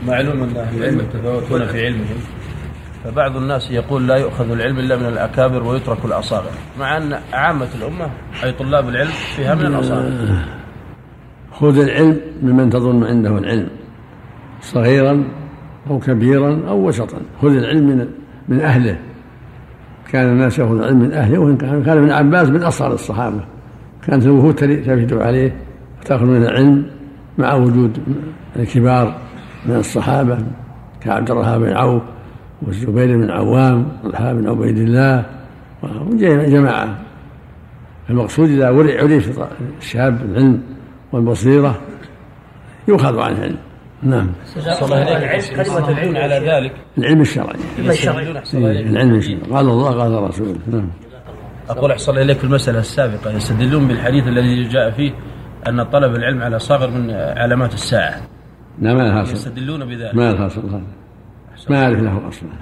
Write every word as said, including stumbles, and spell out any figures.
معلوم أن أهل العلم يتفاوتون في علمهم، فبعض الناس يقول لا يؤخذ العلم إلا من الأكابر ويترك الأصاغر، مع أن عامة الأمة أي طلاب العلم فيها من الأصاغر. خذ العلم ممن تظن عنده العلم، صغيرا أو كبيرا أو وسطا، خذ العلم من من أهله. كان الناس يأخذ العلم من أهله، وإن كان ابن عباس من أصغر الصحابة، كانت الوفود تفد عليه وتأخذ من العلم، مع وجود الكبار من الصحابة كعبد الرحمن بن عوف والزبير بن عوام والحاب بن عبيد الله وجماعة. المقصود إذا عرف الشاب العلم والبصيرة يؤخذ عنه العلم. نعم. صلى الله عليه وسلم. كلمة العلم على ذلك العلم الشرعي. العلم الشرعي قال الله قال رسوله. نعم. أقول أحصل إليك في المسألة السابقة، يستدلون بالحديث الذي جاء فيه أن طلب العلم على صغر من علامات الساعة. لا ما لها أصل. يستدلون بذلك. ما لها أصل، ما أعرف له أصلا.